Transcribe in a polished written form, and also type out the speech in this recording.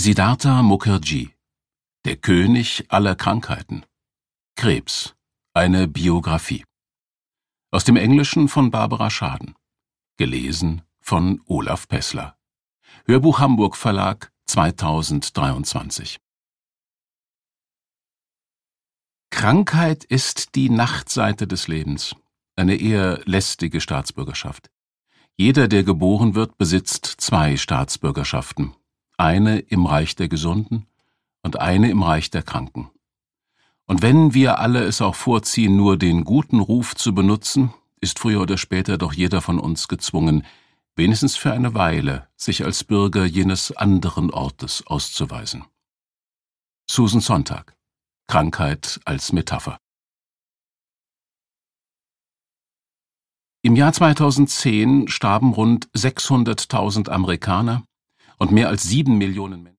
Siddhartha Mukherjee, der König aller Krankheiten. Krebs, eine Biografie. Aus dem Englischen von Barbara Schaden. Gelesen von Olaf Pessler. Hörbuch Hamburg Verlag 2023. Krankheit ist die Nachtseite des Lebens, eine eher lästige Staatsbürgerschaft. Jeder, der geboren wird, besitzt 2 Staatsbürgerschaften, eine im Reich der Gesunden und eine im Reich der Kranken. Und wenn wir alle es auch vorziehen, nur den guten Ruf zu benutzen, ist früher oder später doch jeder von uns gezwungen, wenigstens für eine Weile, sich als Bürger jenes anderen Ortes auszuweisen. Susan Sontag. Krankheit als Metapher. Im Jahr 2010 starben rund 600.000 Amerikaner und mehr als 7 Millionen Menschen